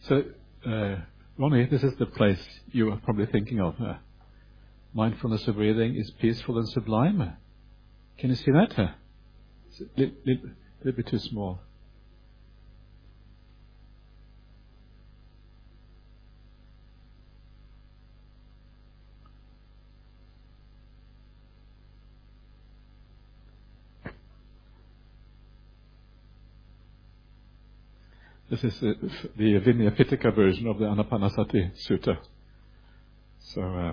So, Ronnie, this is the place you are probably thinking of. Mindfulness of breathing is peaceful and sublime. Can you see that? It's a little bit too small. This is the Vinaya Pitaka version of the Anapanasati Sutta. So,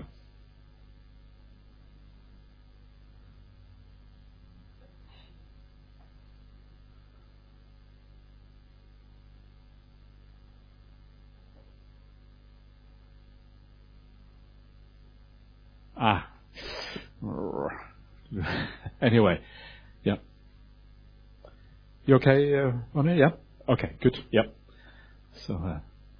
anyway, yeah. You okay, Ronnie? Yeah? Okay, good. Yep. So,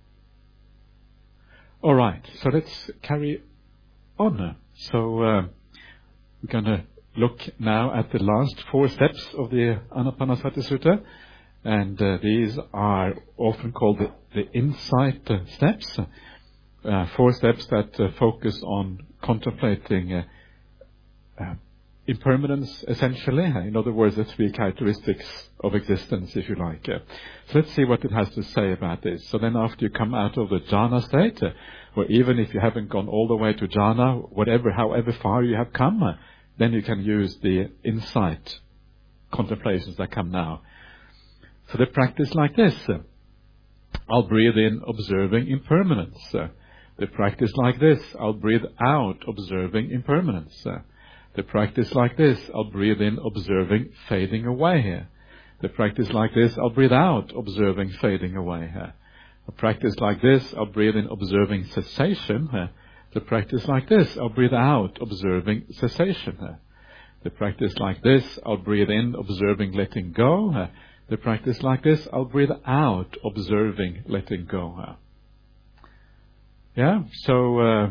all right. So let's carry on. So we're going to look now at the last 4 steps of the Anapanasati Sutta, and these are often called the insight steps. 4 steps that focus on contemplating impermanence, essentially. In other words, the 3 characteristics of existence, if you like. So let's see what it has to say about this. So then after you come out of the jhana state, or even if you haven't gone all the way to jhana, however far you have come, then you can use the insight contemplations that come now. So they practice like this. I'll breathe in, observing impermanence. They practice like this. I'll breathe out, observing impermanence. The practice like this, I'll breathe in, observing fading away here. The practice like this, I'll breathe out, observing fading away here. A practice like this, I'll breathe in, observing cessation here. The practice like this, I'll breathe out, observing cessation here. The practice like this, I'll breathe in, observing letting go here. The practice like this, I'll breathe out, observing letting go here. Yeah, so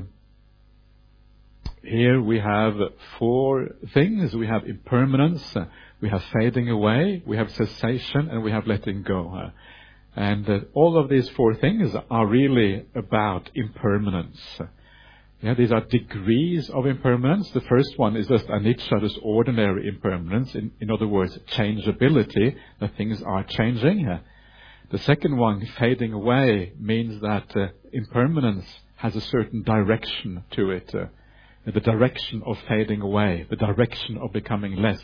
here we have 4 things. We have impermanence, we have fading away, we have cessation, and we have letting go. And all of these 4 things are really about impermanence. Yeah, these are degrees of impermanence. The first one is just anicca, just ordinary impermanence. In other words, changeability, that things are changing. The second one, fading away, means that impermanence has a certain direction to it. The direction of fading away, the direction of becoming less.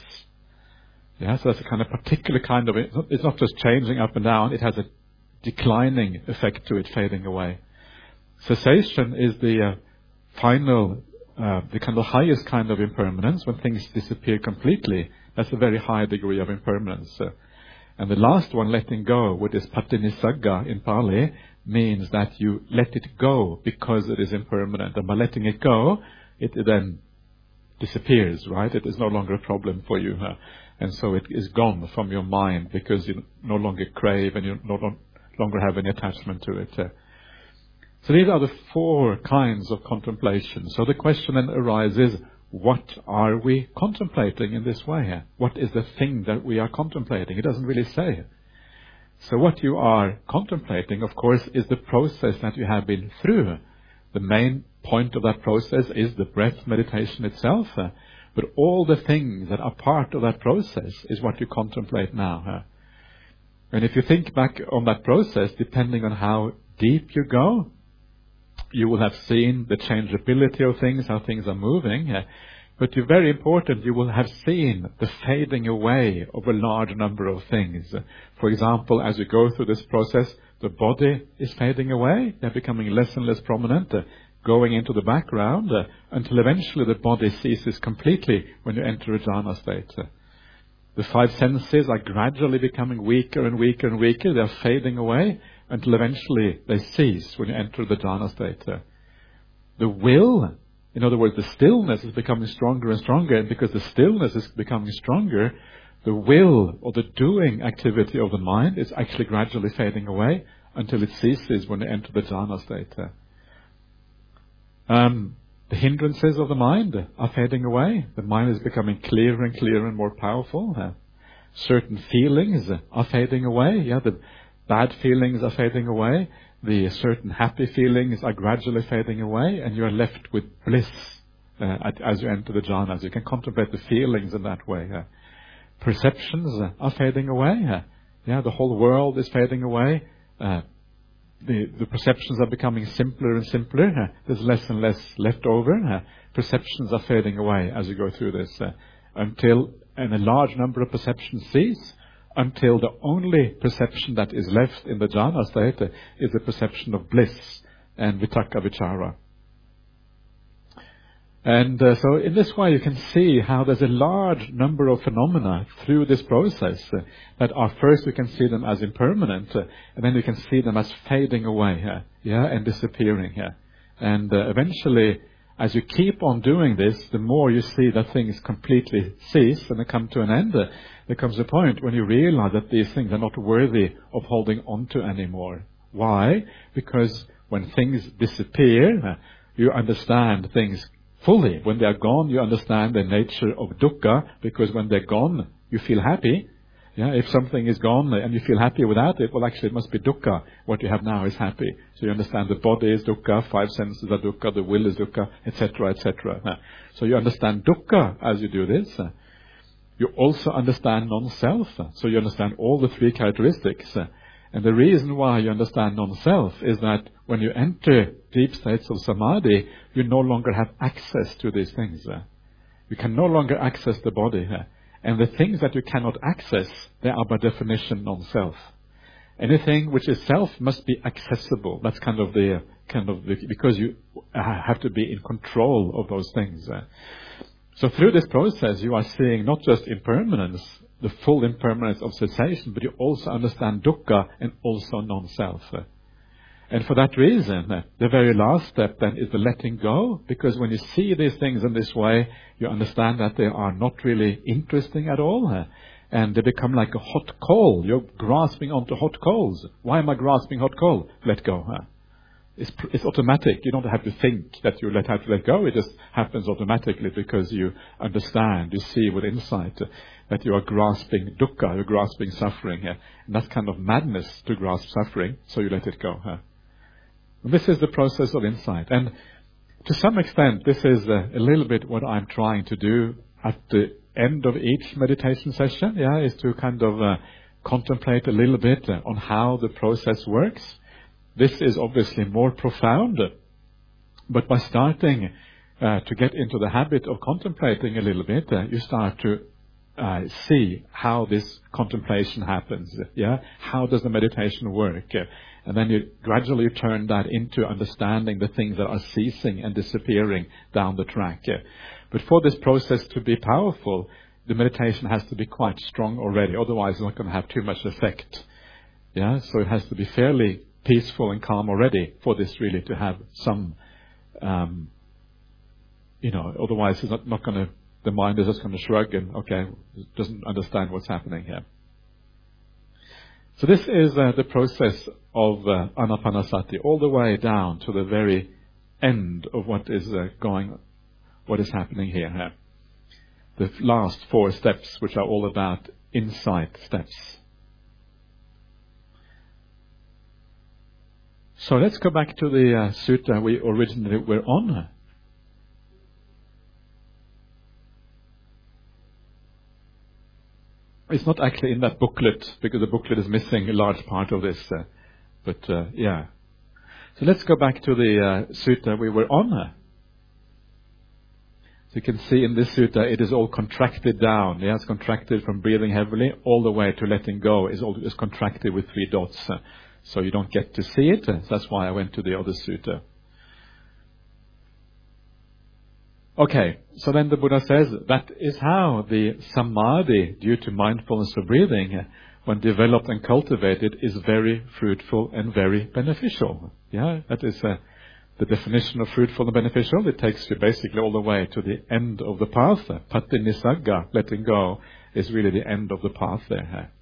Yeah, so that's a kind of particular kind of it. It's not just changing up and down, it has a declining effect to it, fading away. Cessation is the final, the kind of highest kind of impermanence, when things disappear completely. That's a very high degree of impermanence. And the last one, letting go, which is patinissagga in Pali, means that you let it go because it is impermanent. And by letting it go, it then disappears, right? It is no longer a problem for you. And so it is gone from your mind because you no longer crave and you no longer have any attachment to it. So these are the 4 kinds of contemplation. So the question then arises, what are we contemplating in this way? What is the thing that we are contemplating? It doesn't really say. So what you are contemplating, of course, is the process that you have been through. The main point of that process is the breath meditation itself, but all the things that are part of that process is what you contemplate now. And if you think back on that process, depending on how deep you go, you will have seen the changeability of things, how things are moving, but very important, you will have seen the fading away of a large number of things. For example, as you go through this process, the body is fading away, they're becoming less and less prominent, going into the background, until eventually the body ceases completely when you enter a jhana state. The 5 senses are gradually becoming weaker and weaker and weaker, they're fading away, until eventually they cease when you enter the jhana state. The will, in other words, the stillness is becoming stronger and stronger, and because the stillness is becoming stronger, the will or the doing activity of the mind is actually gradually fading away until it ceases when you enter the jhana state. The hindrances of the mind are fading away. The mind is becoming clearer and clearer and more powerful. Certain feelings are fading away. Yeah, bad feelings are fading away, the certain happy feelings are gradually fading away, and you are left with bliss as you enter the jhanas. You can contemplate the feelings in that way. Perceptions are fading away. The whole world is fading away. The perceptions are becoming simpler and simpler. There's less and less left over. Perceptions are fading away as you go through this, and a large number of perceptions cease, until the only perception that is left in the jhana state is the perception of bliss and vitakka vichara. And so in this way you can see how there's a large number of phenomena through this process that are, first you can see them as impermanent, and then you can see them as fading away, and disappearing. And eventually, as you keep on doing this, the more you see that things completely cease and they come to an end. There comes a point when you realize that these things are not worthy of holding on to anymore. Why? Because when things disappear, you understand things fully. When they are gone, you understand the nature of dukkha, because when they're gone, you feel happy. If something is gone and you feel happy without it, well, actually it must be dukkha. What you have now is happy. So you understand the body is dukkha, 5 senses are dukkha, the will is dukkha, etc., etc. So you understand dukkha as you do this. You also understand non-self. So you understand all the 3 characteristics. And the reason why you understand non-self is that when you enter deep states of samadhi, you no longer have access to these things. You can no longer access the body. And the things that you cannot access, they are by definition non-self. Anything which is self must be accessible. That's because you have to be in control of those things. So through this process, you are seeing not just impermanence, the full impermanence of cessation, but you also understand dukkha and also non-self. And for that reason, the very last step then is the letting go, because when you see these things in this way, you understand that they are not really interesting at all, and they become like a hot coal. You're grasping onto hot coals. Why am I grasping hot coal? Let go. It's automatic. You don't have to think that you have to let go. It just happens automatically because you understand, you see with insight that you are grasping dukkha, you're grasping suffering. And that's kind of madness to grasp suffering, so you let it go. This is the process of insight. And to some extent, this is a little bit what I'm trying to do at the end of each meditation session, is to kind of contemplate a little bit on how the process works. This is obviously more profound, but by starting to get into the habit of contemplating a little bit, you start to see how this contemplation happens. How does the meditation work? And then you gradually turn that into understanding the things that are ceasing and disappearing down the track. But for this process to be powerful, the meditation has to be quite strong already. Otherwise, it's not going to have too much effect. So it has to be fairly peaceful and calm already for this really to have some, otherwise it's not going to, the mind is just going to shrug and, doesn't understand what's happening here. So this is the process of anapanasati, all the way down to the very end of what is happening here. The last 4 steps, which are all about insight steps. So let's go back to the sutta we originally were on. It's not actually in that booklet, because the booklet is missing a large part of this. So let's go back to the sutta we were on. So you can see in this sutta, it is all contracted down. It's contracted from breathing heavily all the way to letting go. It's contracted with 3 dots. So you don't get to see it. That's why I went to the other sutta. So then the Buddha says that is how the samadhi, due to mindfulness of breathing, when developed and cultivated, is very fruitful and very beneficial. That is the definition of fruitful and beneficial. It takes you basically all the way to the end of the path. Pati nisagga, letting go, is really the end of the path there.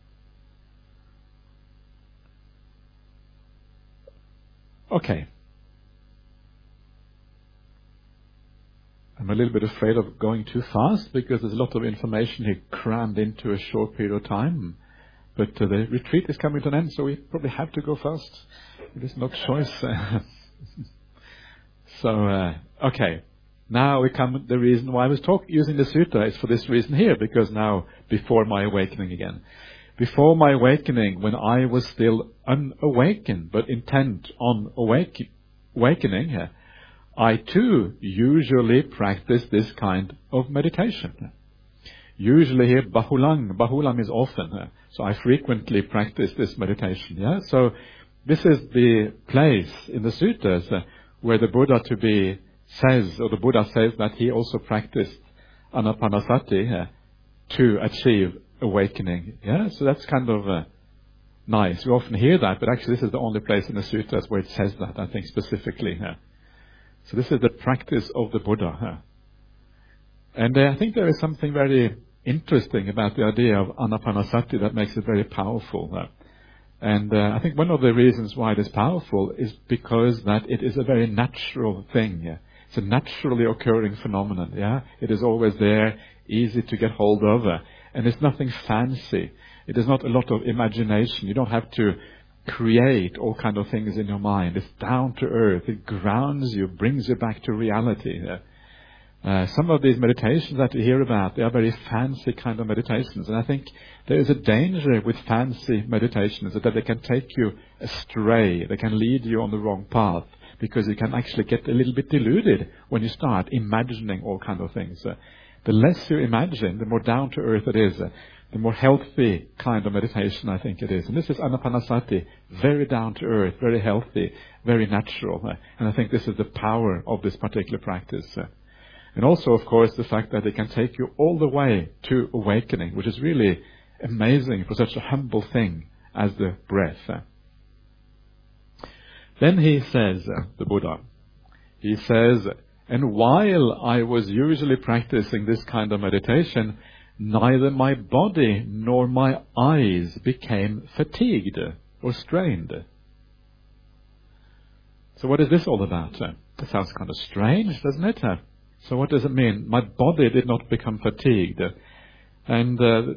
I'm a little bit afraid of going too fast because there's a lot of information here crammed into a short period of time. But the retreat is coming to an end, so we probably have to go fast. There's no choice. So, okay. Now we come, the reason why I was using the sutta is for this reason here, because now, before my awakening again. Before my awakening, when I was still unawakened, but intent on awakening, I too usually practice this kind of meditation. Usually here, bahulam is often, so I frequently practice this meditation. Yeah, so this is the place in the suttas where the Buddha says that he also practiced anapanasati to achieve awakening. Yeah, so that's kind of nice. We often hear that, but actually this is the only place in the suttas where it says that, I think, specifically. So this is the practice of the Buddha. And I think there is something very interesting about the idea of anapanasati that makes it very powerful. And I think one of the reasons why it is powerful is because that it is a very natural thing. It's a naturally occurring phenomenon. Yeah, it is always there, easy to get hold of, and it's nothing fancy. It is not a lot of imagination. You don't have to create all kind of things in your mind. It's down to earth. It grounds you, brings you back to reality. Some of these meditations that you hear about, they are very fancy kind of meditations. And I think there is a danger with fancy meditations that they can take you astray. They can lead you on the wrong path because you can actually get a little bit deluded when you start imagining all kind of things. The less you imagine, the more down to earth it is. The more healthy kind of meditation I think it is. And this is anapanasati, very down to earth, very healthy, very natural. And I think this is the power of this particular practice. And also, of course, the fact that it can take you all the way to awakening, which is really amazing for such a humble thing as the breath. Then he says, the Buddha, he says, and while I was usually practicing this kind of meditation, neither my body nor my eyes became fatigued or strained. So what is this all about? It sounds kind of strange, doesn't it? So what does it mean? My body did not become fatigued. And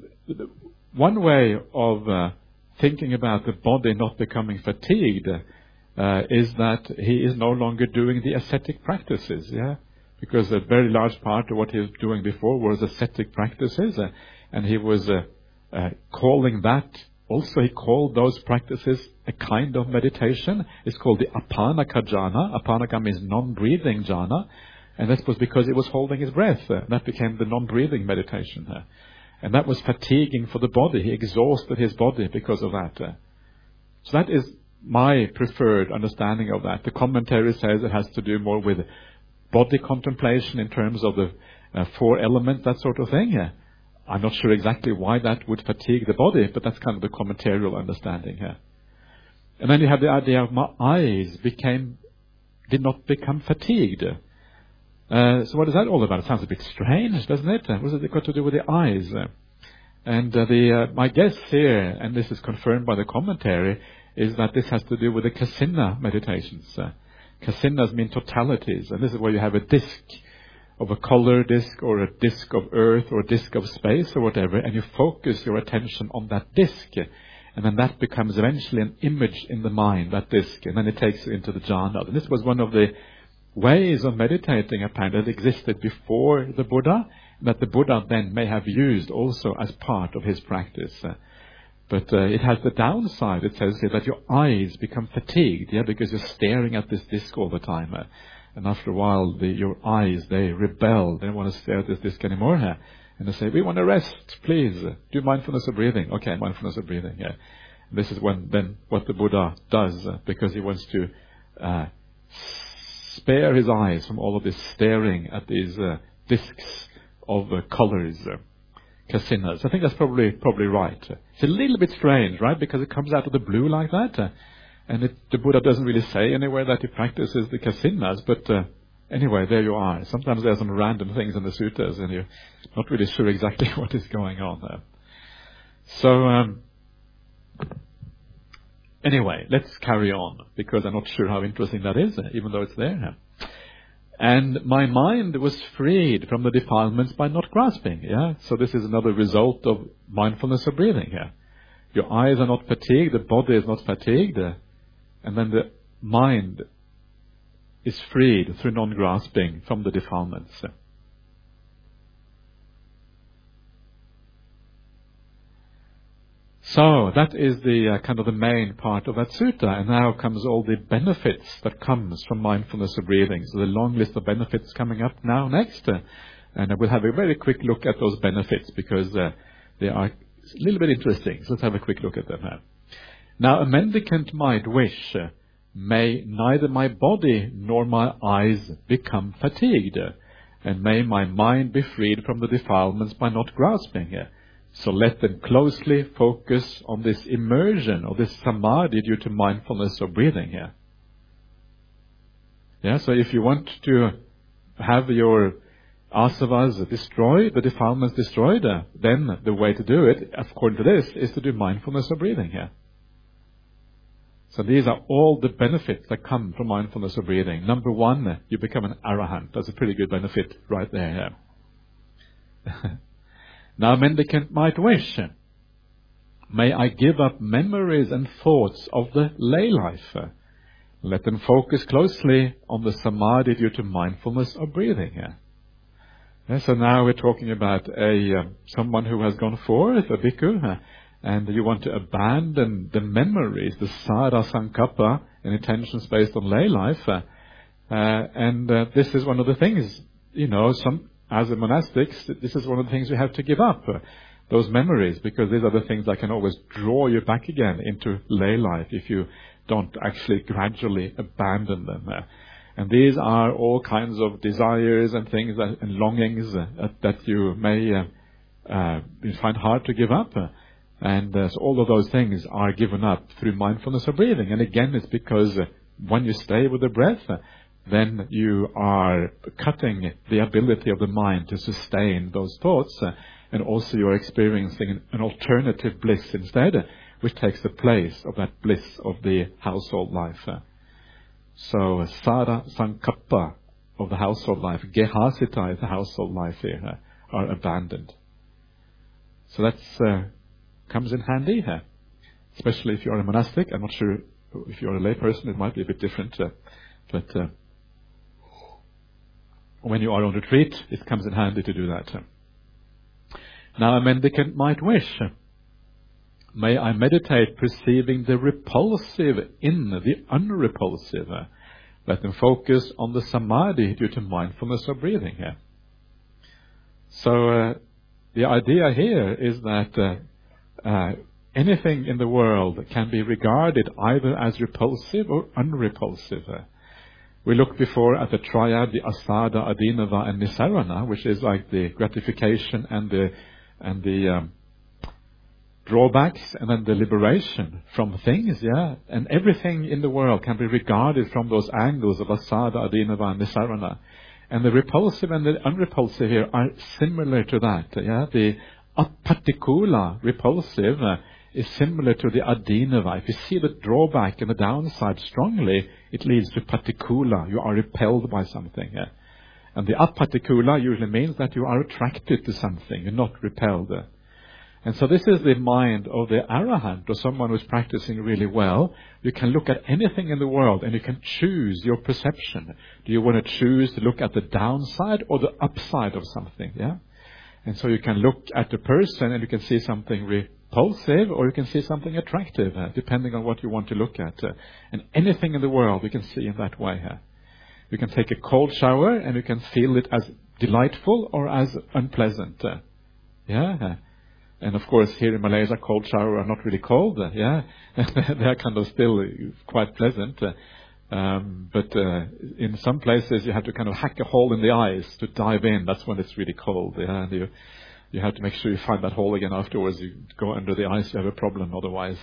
one way of thinking about the body not becoming fatigued is that he is no longer doing the ascetic practices, yeah? Because a very large part of what he was doing before was ascetic practices, and he was calling that, also he called those practices a kind of meditation. It's called the apanaka jhana. Apanaka means non-breathing jhana. And that was because he was holding his breath. That became the non-breathing meditation. And that was fatiguing for the body. He exhausted his body because of that. So that is my preferred understanding of that. The commentary says it has to do more with body contemplation in terms of the four elements, that sort of thing. I'm not sure exactly why that would fatigue the body, but that's kind of the commentarial understanding here. And then you have the idea of my eyes did not become fatigued. So what is that all about? It sounds a bit strange, doesn't it? What has it got to do with the eyes? And my guess here, and this is confirmed by the commentary, is that this has to do with the kasina meditations. Kasinas mean totalities, and this is where you have a disc of a color disc or a disc of earth or a disc of space or whatever, and you focus your attention on that disc, and then that becomes eventually an image in the mind, that disc, and then it takes you into the jhana. And this was one of the ways of meditating apparently that existed before the Buddha, that the Buddha then may have used also as part of his practice. But it has the downside, it says here, that your eyes become fatigued, because you're staring at this disc all the time. And after a while, your eyes, they rebel. They don't want to stare at this disc anymore. And they say, we want to rest, please. Do mindfulness of breathing. Okay, mindfulness of breathing. Yeah. This is then what the Buddha does, because he wants to spare his eyes from all of this staring at these discs of colors, kasinas. I think that's probably right. It's a little bit strange, right? Because it comes out of the blue like that. And the Buddha doesn't really say anywhere that he practices the kasinas, but anyway, there you are. Sometimes there are some random things in the suttas and you're not really sure exactly what is going on there. So, anyway, let's carry on, because I'm not sure how interesting that is, even though it's there. And my mind was freed from the defilements by not grasping. So this is another result of mindfulness of breathing. Your eyes are not fatigued, the body is not fatigued, and then the mind is freed through non-grasping from the defilements. So that is the kind of the main part of that sutta, and now comes all the benefits that comes from mindfulness of breathing. So the long list of benefits coming up now next, and we'll have a very quick look at those benefits because they are a little bit interesting. So let's have a quick look at them now. Now a mendicant might wish, may neither my body nor my eyes become fatigued, and may my mind be freed from the defilements by not grasping. So let them closely focus on this immersion or this samadhi due to mindfulness of breathing here. Yeah, so if you want to have your asavas destroyed, the defilements destroyed, then the way to do it, according to this, is to do mindfulness of breathing here. So these are all the benefits that come from mindfulness of breathing. Number one, you become an arahant. That's a pretty good benefit right there. Now a mendicant might wish, may I give up memories and thoughts of the lay life. Let them focus closely on the samadhi due to mindfulness of breathing. So now we're talking about someone who has gone forth, a bhikkhu, and you want to abandon the memories, the sada sankappa, and intentions based on lay life. And this is one of the things, as a monastics, this is one of the things you have to give up, those memories, because these are the things that can always draw you back again into lay life if you don't actually gradually abandon them. And these are all kinds of desires and things and longings that you may find hard to give up. And so all of those things are given up through mindfulness of breathing. And again, it's because when you stay with the breath, then you are cutting the ability of the mind to sustain those thoughts, and also you're experiencing an alternative bliss instead, which takes the place of that bliss of the household life. So sada sankappa of the household life, gehasita is the household life here, are abandoned. So that comes in handy here, especially if you're a monastic. I'm not sure if you're a lay person, it might be a bit different, but when you are on retreat, it comes in handy to do that. Now a mendicant might wish, may I meditate perceiving the repulsive in the unrepulsive. Let them focus on the samadhi due to mindfulness of breathing here. So the idea here is that anything in the world can be regarded either as repulsive or unrepulsive. We looked before at the triad, the asada, adinava, and nisarana, which is like the gratification and the drawbacks, and then the liberation from things, and everything in the world can be regarded from those angles of asada, adinava, and nisarana. And the repulsive and the unrepulsive here are similar to that. The apatikula, repulsive, is similar to the adinava. If you see the drawback and the downside strongly, it leads to patikula. You are repelled by something. And the apatikula usually means that you are attracted to something, you're not repelled. And so this is the mind of the arahant, or someone who's practicing really well. You can look at anything in the world and you can choose your perception. Do you want to choose to look at the downside or the upside of something? And so you can look at the person and you can see something repulsive, or you can see something attractive, depending on what you want to look at. And anything in the world you can see in that way. You can take a cold shower and you can feel it as delightful or as unpleasant. And of course, here in Malaysia, cold shower are not really cold. They are kind of still quite pleasant. But in some places, you have to kind of hack a hole in the ice to dive in. That's when it's really cold. And you have to make sure you find that hole again afterwards. You go under the ice, you have a problem otherwise.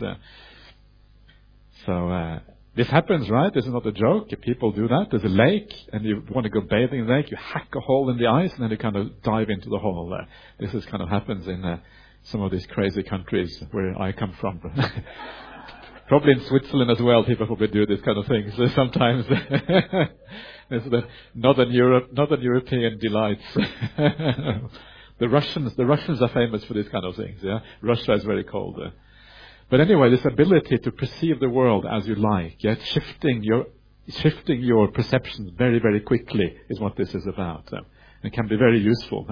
So this happens, right? This is not a joke. People do that. There's a lake, and you want to go bathing in the lake. You hack a hole in the ice, and then you kind of dive into the hole. This is kind of happens in some of these crazy countries where I come from. Probably in Switzerland as well, people probably do this kind of thing. So sometimes it's the Northern European delights. The Russians are famous for these kind of things. Russia is very cold. But anyway, this ability to perceive the world as you like, yet shifting your perceptions very, very quickly is what this is about. It can be very useful.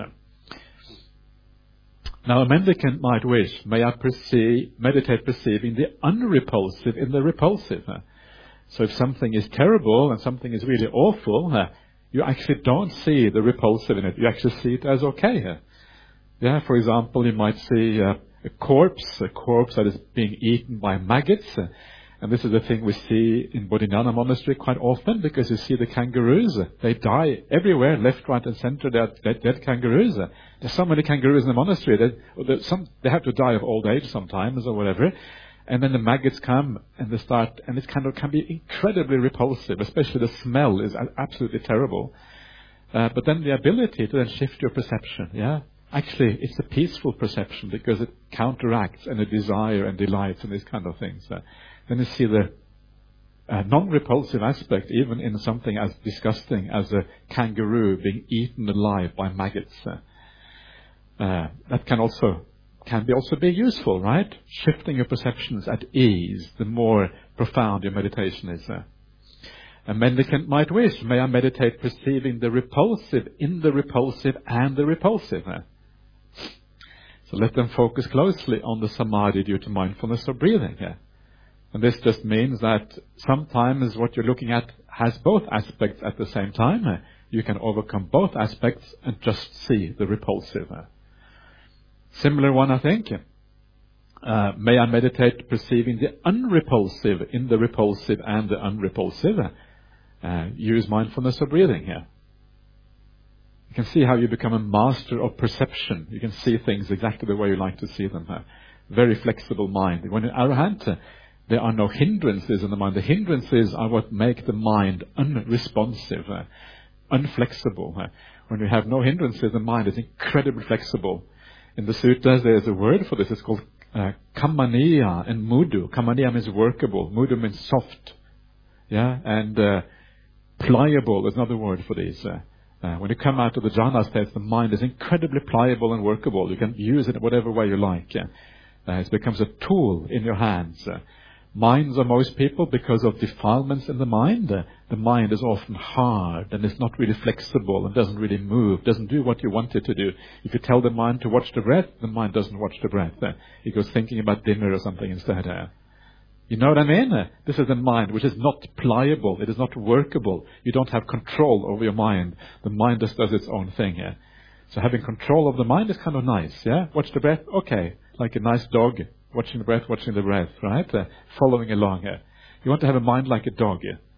Now, a mendicant might wish, may I meditate perceiving the unrepulsive in the repulsive. So if something is terrible and something is really awful, you actually don't see the repulsive in it. You actually see it as okay. Yeah, for example, you might see a corpse that is being eaten by maggots. And this is the thing we see in Bodhinyana Monastery quite often, because you see the kangaroos. They die everywhere, left, right, and center. They are dead kangaroos. There's so many kangaroos in the monastery. They have to die of old age sometimes or whatever. And then the maggots come and they start, and it can be incredibly repulsive, especially the smell is absolutely terrible. But then the ability to then shift your perception, actually it's a peaceful perception because it counteracts any desire and delights and these kind of things. Then you see the non-repulsive aspect even in something as disgusting as a kangaroo being eaten alive by maggots. That can also be useful, right? Shifting your perceptions at ease, the more profound your meditation is. A mendicant might wish, may I meditate perceiving the repulsive in the repulsive and the repulsive. So let them focus closely on the samadhi due to mindfulness of breathing. And this just means that sometimes what you're looking at has both aspects at the same time. You can overcome both aspects and just see the repulsive. Similar one, I think. May I meditate perceiving the unrepulsive in the repulsive and the unrepulsive. Use mindfulness of breathing here. You can see how you become a master of perception. You can see things exactly the way you like to see them. Very flexible mind. When you're arahant, there are no hindrances in the mind. The hindrances are what make the mind unresponsive, unflexible. When you have no hindrances, the mind is incredibly flexible. In the sutras, there is a word for this. It's called kamaniya and mudu. Kamaniya means workable. Mudu means soft. And pliable is another word for these. When you come out of the jhana states, the mind is incredibly pliable and workable. You can use it in whatever way you like. It becomes a tool in your hands. Minds of most people, because of defilements in the mind is often hard and it's not really flexible and doesn't really move, doesn't do what you want it to do. If you tell the mind to watch the breath, the mind doesn't watch the breath. It goes thinking about dinner or something instead. You know what I mean? This is a mind which is not pliable. It is not workable. You don't have control over your mind. The mind just does its own thing. So having control of the mind is kind of nice. Watch the breath. Okay. Like a nice dog. Watching the breath, right? Following along. You want to have a mind like a dog.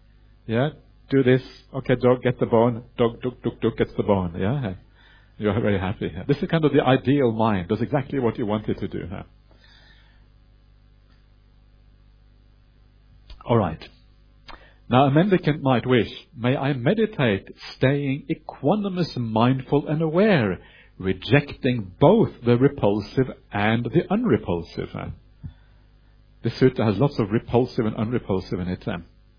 Do this. Okay, dog, get the bone. Dog, duk, gets the bone. You're very happy. This is kind of the ideal mind. Does exactly what you want it to do. All right. Now, a mendicant might wish, may I meditate staying equanimous, mindful, and aware, rejecting both the repulsive and the unrepulsive. The sutta has lots of repulsive and unrepulsive in it.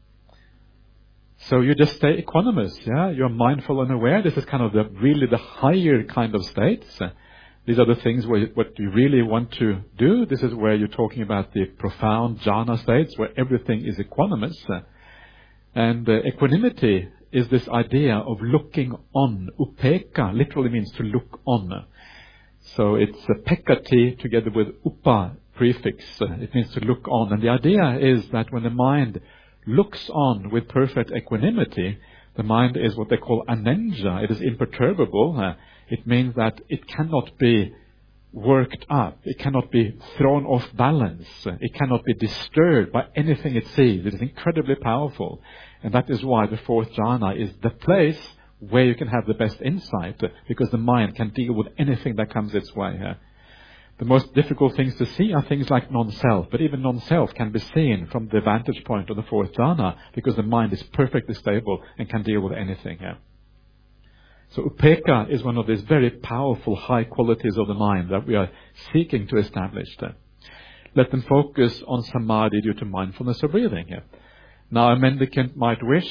So you just stay equanimous, You're mindful and aware. This is kind of really the higher kind of states. These are the things what you really want to do. This is where you're talking about the profound jhana states, where everything is equanimous. And equanimity is this idea of looking on. Upeka literally means to look on. So it's a pekati together with upa prefix. It means to look on. And the idea is that when the mind looks on with perfect equanimity, the mind is what they call anenja. It is imperturbable. It means that it cannot be worked up. It cannot be thrown off balance. It cannot be disturbed by anything it sees. It is incredibly powerful. And that is why the fourth jhana is the place where you can have the best insight, because the mind can deal with anything that comes its way. The most difficult things to see are things like non-self, but even non-self can be seen from the vantage point of the fourth jhana, because the mind is perfectly stable and can deal with anything. So upeka is one of these very powerful high qualities of the mind that we are seeking to establish. Let them focus on samadhi due to mindfulness of breathing. Now a mendicant might wish.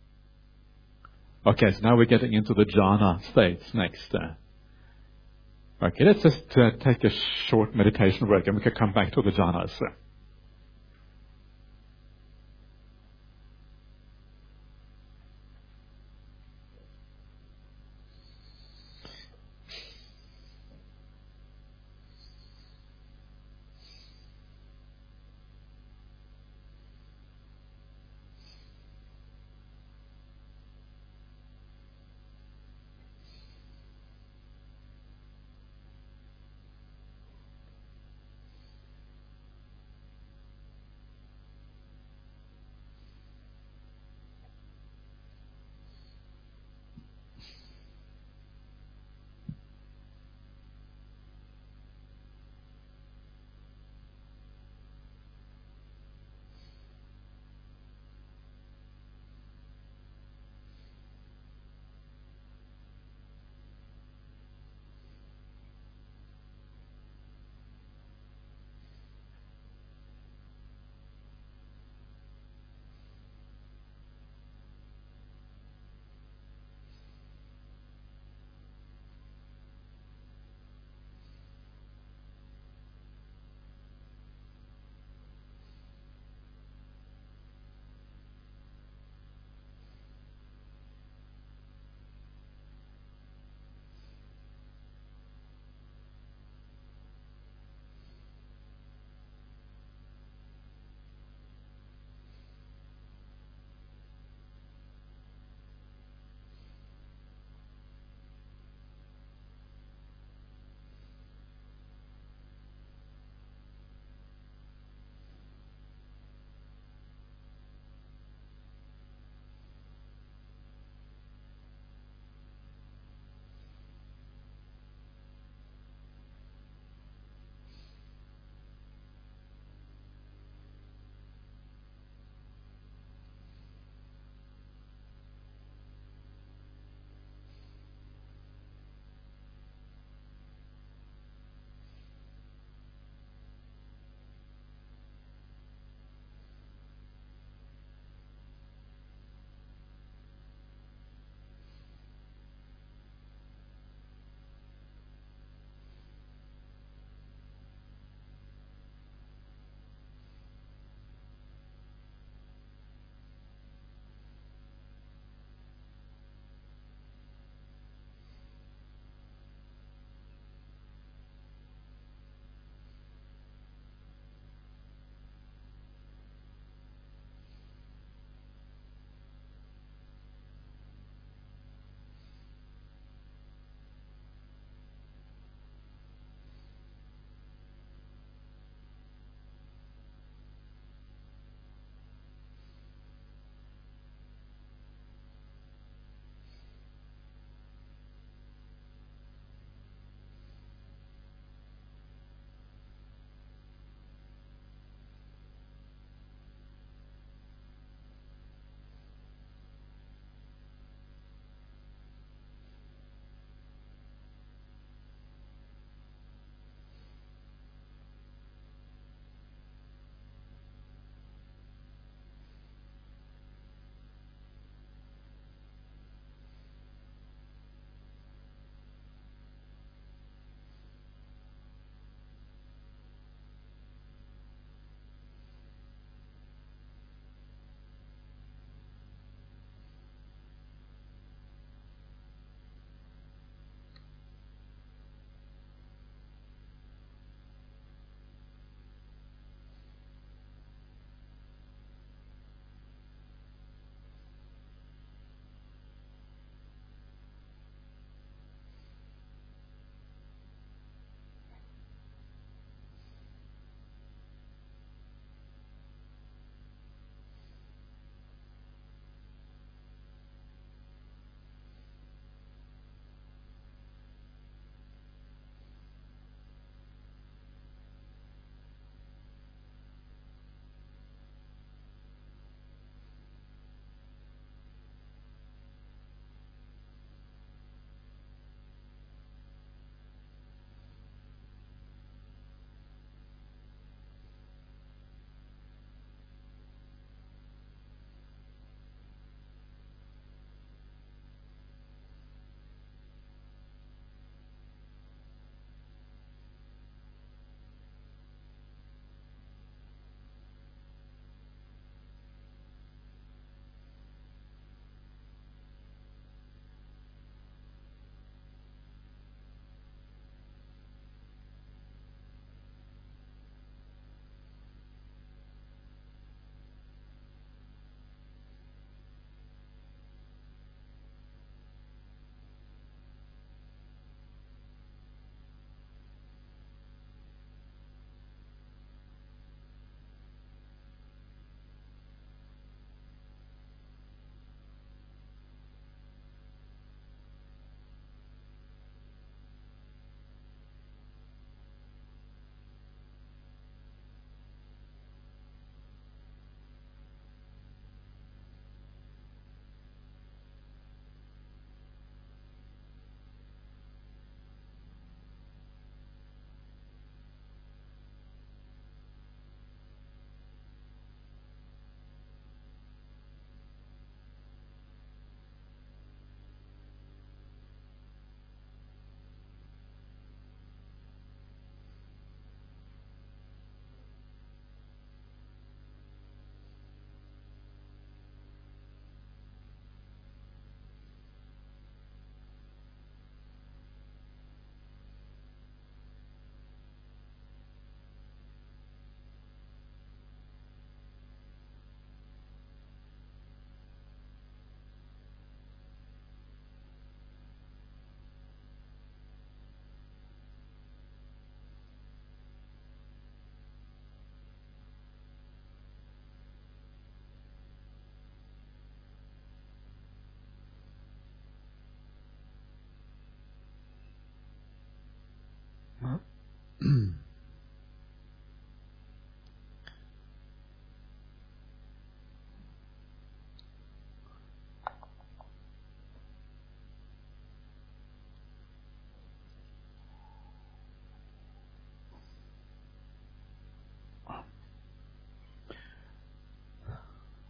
Okay, so now we're getting into the jhana states next. Okay, let's just take a short meditation break and we can come back to the jhanas.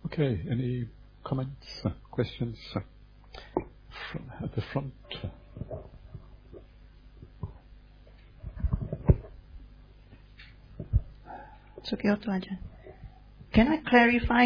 Okay, any comments, questions at the front? Sukyoto Ajahn. Can I clarify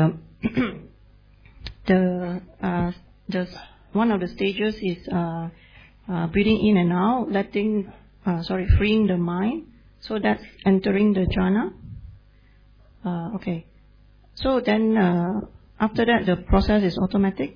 the one of the stages is breathing in and out, freeing the mind. So that's entering the jhana. Okay. So then after that the process is automatic.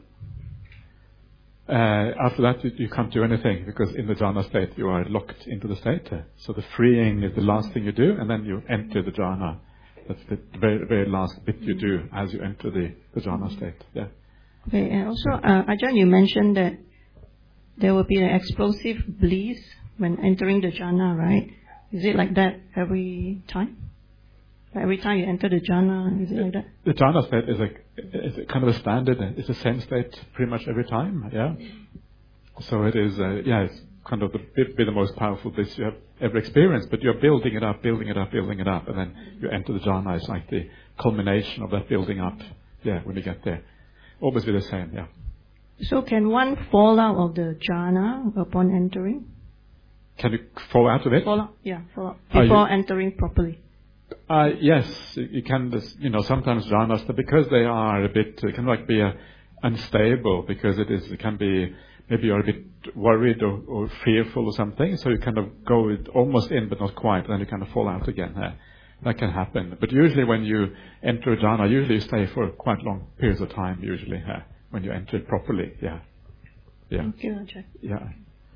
After that, you can't do anything because in the jhana state you are locked into the state. So the freeing is the last thing you do, and then you enter the jhana. That's the very, very last bit you do as you enter the jhana state. Yeah. Okay, and also, Ajahn, you mentioned that there will be an explosive bliss when entering the jhana, right? Is it like that every time? Every time you enter the jhana, is it like that? The jhana state is a kind of a standard. It's the same state pretty much every time. Yeah. So it is. It's kind of the most powerful bliss you have ever experienced. But you're building it up, and then you enter the jhana. It's like the culmination of that building up. Yeah, when you get there, always be the same. Yeah. So can one fall out of the jhana upon entering? Can you fall out of it? Fall out. Before entering properly. Yes, you can. Sometimes jhanas, because they are a bit, can like be unstable, because it can be, maybe you're a bit worried or fearful or something, so you kind of go almost in but not quite, and then you kind of fall out again. That can happen. But usually when you enter a jhana, usually you stay for quite long periods of time, usually, when you enter it properly. Yeah. Thank you, Ajahn. Yeah.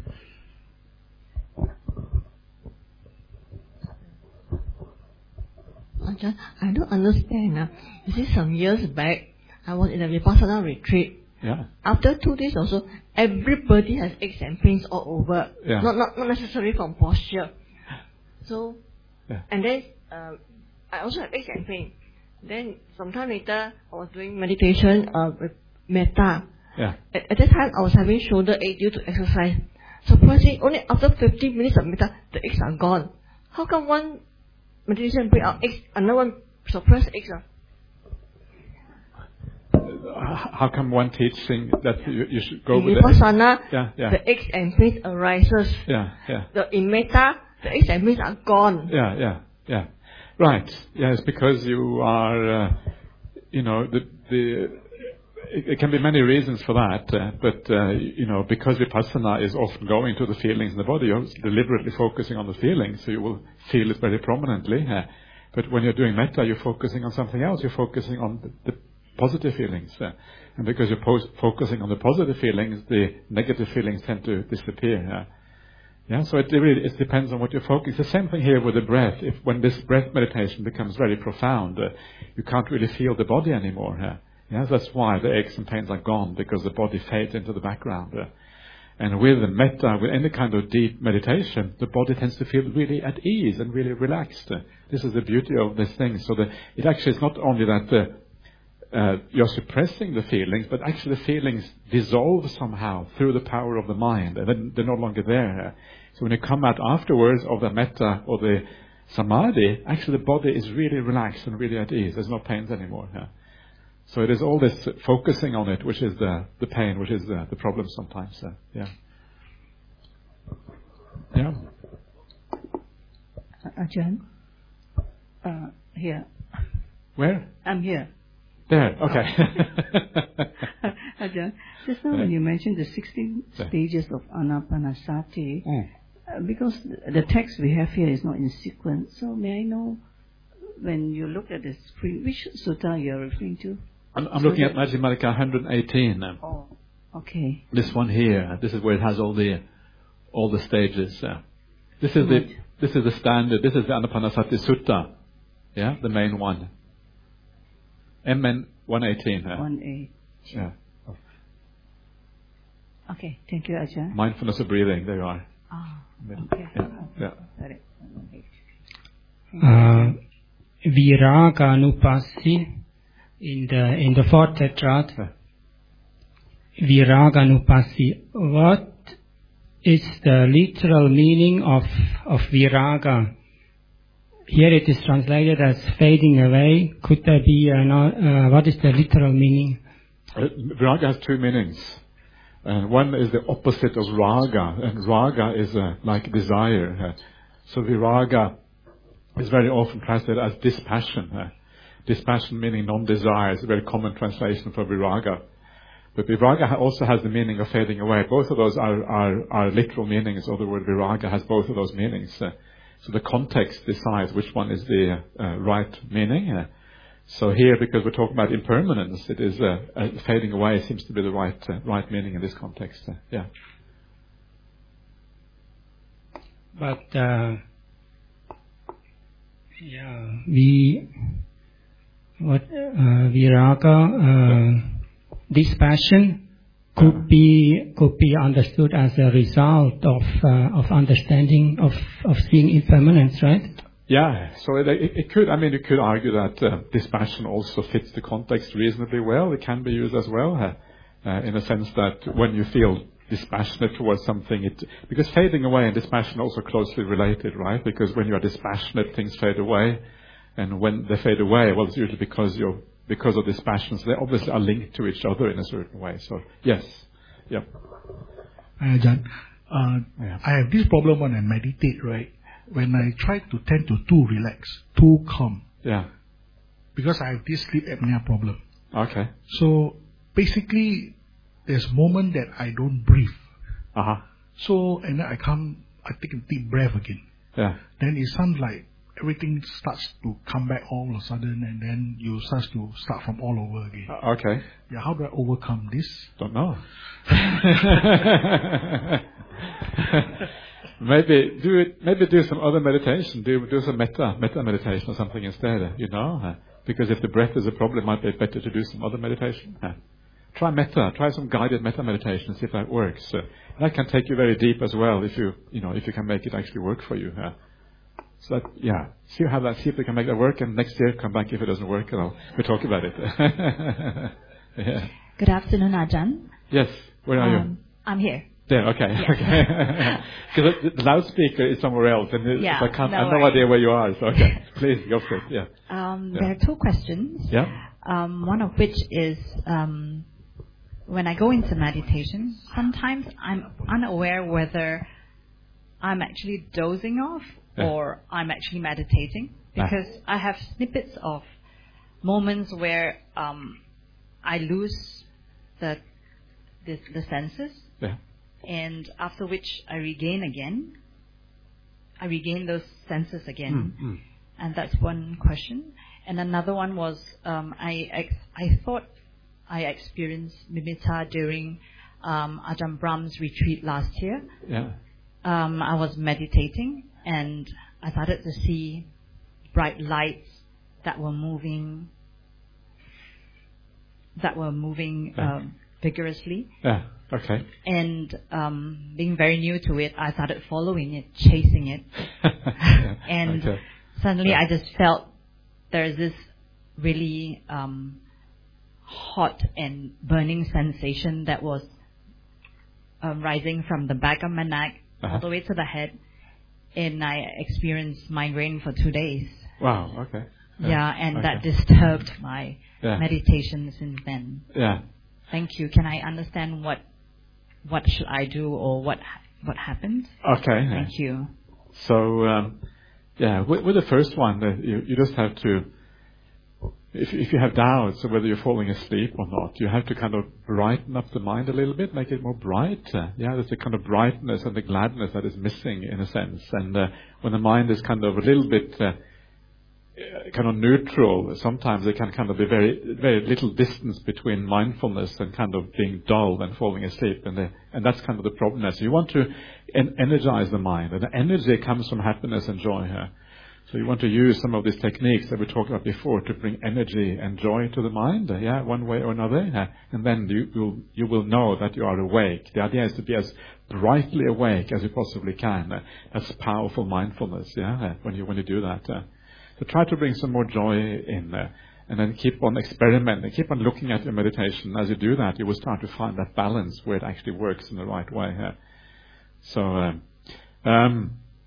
Ajahn, I don't understand. You see, some years back, I was in a Vipassana retreat. Yeah. After 2 days or so, everybody has aches and pains all over. Yeah. Not necessarily from posture. So, and then I also have aches and pain. Then sometime later, I was doing meditation with metta. Yeah. At that time, I was having shoulder ache due to exercise. Surprisingly, only after 15 minutes of metta, the aches are gone. How come one meditation bring out aches, another one suppress aches? How come one teaching that you should go with Vipassana, the aches and pains arises. In metta, the aches and pains are gone. Yeah. Right. Yeah, it's because you are, it can be many reasons for that, but because Vipassana is often going to the feelings in the body, you're deliberately focusing on the feelings, so you will feel it very prominently. But when you're doing metta, you're focusing on something else. You're focusing on the positive feelings. And because you're focusing on the positive feelings, the negative feelings tend to disappear. So it depends on what you're focusing. It's the same thing here with the breath. When this breath meditation becomes very profound, you can't really feel the body anymore. That's why the aches and pains are gone, because the body fades into the background. And with the metta, with any kind of deep meditation, the body tends to feel really at ease and really relaxed. This is the beauty of this thing. So it actually is not only that you're suppressing the feelings, but actually the feelings dissolve somehow through the power of the mind, and then they're no longer there. So when you come out afterwards of the metta or the samadhi, actually the body is really relaxed and really at ease. There's no pains anymore. So it is all this focusing on it, which is the pain, which is the problem sometimes. Ajahn, here. Where? I'm here. There, okay. Ajahn, just now when you mentioned the 16 stages of Anapanasati, because the text we have here is not in sequence, so may I know, when you look at the screen, which sutta you are referring to? I'm looking at Majjhima Nikaya 118. Oh, okay. This one here, this is where it has all the stages. This is the standard. This is the Anapanasati Sutta. The main one. MN 118. 1A. Yeah. Okay, thank you, Ajahn. Mindfulness of breathing. There you are. Okay. Viraganupassi in the fourth tetrad. Viraganupassi. What is the literal meaning of viraga? here it is translated as fading away. Could there be what is the literal meaning? Viraga has two meanings. One is the opposite of raga, and raga is like desire. So viraga is very often translated as dispassion. Dispassion meaning non-desire is a very common translation for viraga. But viraga also has the meaning of fading away. Both of those are literal meanings of the word viraga, has both of those meanings. So the context decides which one is the right meaning. So here, because we're talking about impermanence, it is fading away seems to be the right meaning in this context. Yeah. But viraga, dispassion could be understood as a result of understanding of seeing impermanence, right? Yeah, so it could. I mean, you could argue that dispassion also fits the context reasonably well. It can be used as well, in a sense that when you feel dispassionate towards something, because fading away and dispassion are also closely related, right? Because when you are dispassionate, things fade away, and when they fade away, well, it's usually because of dispassion. So they obviously are linked to each other in a certain way. So yes, yeah. Ajahn, I have this problem when I meditate, right? When I try to tend to too relax, too calm. Yeah. Because I have this sleep apnea problem. Okay. So basically, there's a moment that I don't breathe. So, and then I take a deep breath again. Yeah. Then it sounds like everything starts to come back all of a sudden, and then you start from all over again. Okay. Yeah, how do I overcome this? Don't know. Maybe do some other meditation. Do some metta meditation or something instead. Because if the breath is a problem, it might be better to do some other meditation. Try metta. Try some guided metta meditation. See if that works. That can take you very deep as well. If you can make it actually work for you. So see how that. See if we can make that work. And next year, come back if it doesn't work, and we'll talk about it. Yeah. Good afternoon, Ajahn. Yes. Where are you? I'm here. There, okay. Yes. Okay. Because the loudspeaker is somewhere else, and so I have no idea where you are. So okay, please go for it. Yeah. There are two questions. Yeah. One of which is when I go into meditation, sometimes I'm unaware whether I'm actually dozing off or I'm actually meditating, because I have snippets of moments where I lose the senses. Yeah. And after which I regain those senses again. And that's one question. And another one was, I thought I experienced Nimitta during Ajahn Brahm's retreat last year. Yeah. I was meditating and I started to see bright lights that were moving vigorously. Yeah. Okay. And being very new to it, I started following it, chasing it. And suddenly I just felt there's this really hot and burning sensation that was rising from the back of my neck all the way to the head. And I experienced migraine for 2 days. Wow, okay. And that disturbed my meditation since then. Yeah. Thank you. Can I understand what should I do or what happened? Okay. Thank you. So, with the first one, you just have to, if you have doubts of whether you're falling asleep or not, you have to kind of brighten up the mind a little bit, make it more bright. There's a kind of brightness and the gladness that is missing in a sense. And when the mind is kind of a little bit kind of neutral, sometimes there can kind of be very, very little distance between mindfulness and kind of being dull and falling asleep. And that's kind of the problem. So you want to energize the mind. And the energy comes from happiness and joy. So you want to use some of these techniques that we talked about before to bring energy and joy to the mind, one way or another. And then you will know that you are awake. The idea is to be as brightly awake as you possibly can. That's powerful mindfulness, when you do that. So try to bring some more joy in there, and then keep on experimenting, keep on looking at your meditation. As you do that, you will start to find that balance where it actually works in the right way. So,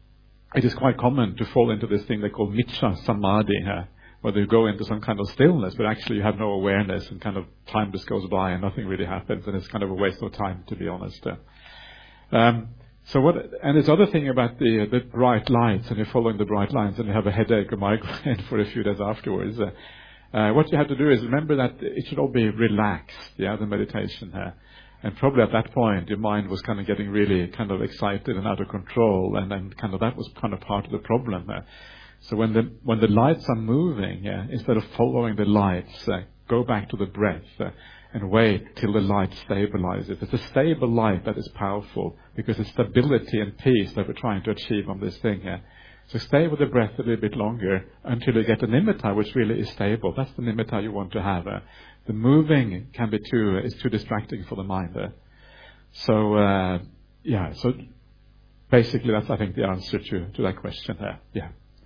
it is quite common to fall into this thing they call miccha samadhi, where you go into some kind of stillness, but actually you have no awareness, and kind of time just goes by and nothing really happens, and it's kind of a waste of time, to be honest. And this other thing about the bright lights, and you're following the bright lines, and you have a headache or migraine for a few days afterwards. What you have to do is remember that it should all be relaxed, the meditation. And probably at that point, your mind was kind of getting really kind of excited and out of control, and then kind of that was kind of part of the problem. So when the lights are moving, instead of following the lights, go back to the breath and wait till the light stabilizes. It's a stable light that is powerful, because it's stability and peace that we're trying to achieve on this thing. So stay with the breath a little bit longer until you get a nimitta which really is stable. That's the nimitta you want to have. The moving can be too distracting for the mind. So basically that's, I think, the answer to that question there. Yeah.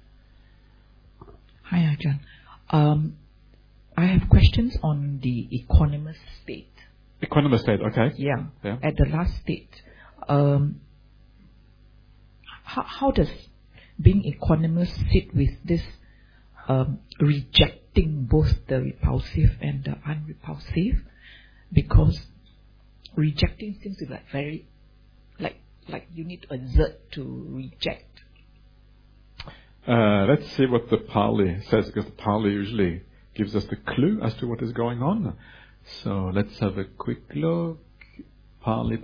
Hi, Ajahn. I have questions on the equanimous state. Equanimous state, okay. Yeah. At the last state, how does being equanimous sit with this rejecting both the repulsive and the unrepulsive? Because rejecting seems to be like very, like you need to exert to reject. Let's see what the Pali says, because the Pali usually gives us the clue as to what is going on. So let's have a quick look. Pali.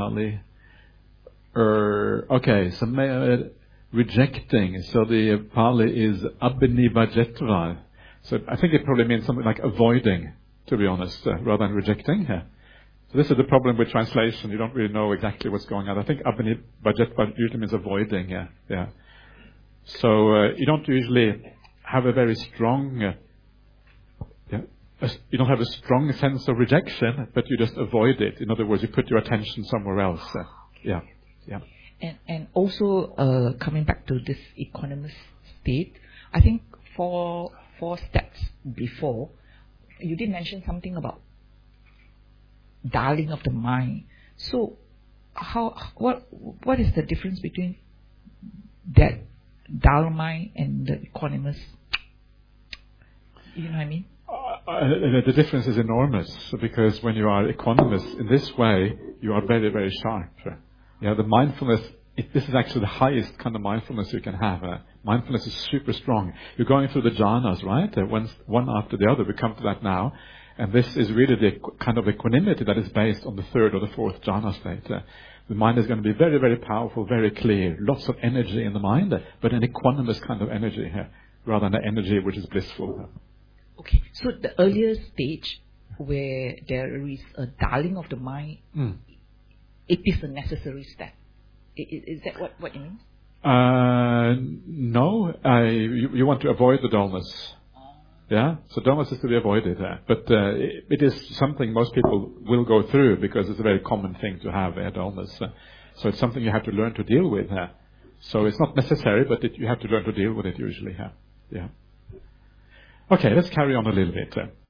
Okay, so rejecting. So the Pali is abhinivajjetva. So I think it probably means something like avoiding, to be honest, rather than rejecting. So this is the problem with translation. You don't really know exactly what's going on. I think abhinivajjetva usually means avoiding. Yeah. So you don't usually have a very strong. You don't have a strong sense of rejection, but you just avoid it. In other words, you put your attention somewhere else. Yeah. And also coming back to this equanimous state, I think four steps before, you did mention something about dulling of the mind. So what is the difference between that dull mind and the equanimous? You know what I mean? The difference is enormous, because when you are equanimous in this way, you are very, very sharp. The mindfulness, this is actually the highest kind of mindfulness you can have. Mindfulness is super strong. You're going through the jhanas, right? One after the other. We come to that now. And this is really the kind of equanimity that is based on the third or the fourth jhana state. The mind is going to be very, very powerful, very clear. Lots of energy in the mind, but an equanimous kind of energy rather than an energy which is blissful. Okay, so the earlier stage where there is a dulling of the mind, it is a necessary step. Is that what you mean? No, you want to avoid the dullness. Yeah, so dullness is to be avoided. But it is something most people will go through, because it's a very common thing to have dullness. So it's something you have to learn to deal with. So it's not necessary, but you have to learn to deal with it usually. Yeah. Okay, let's carry on a little bit.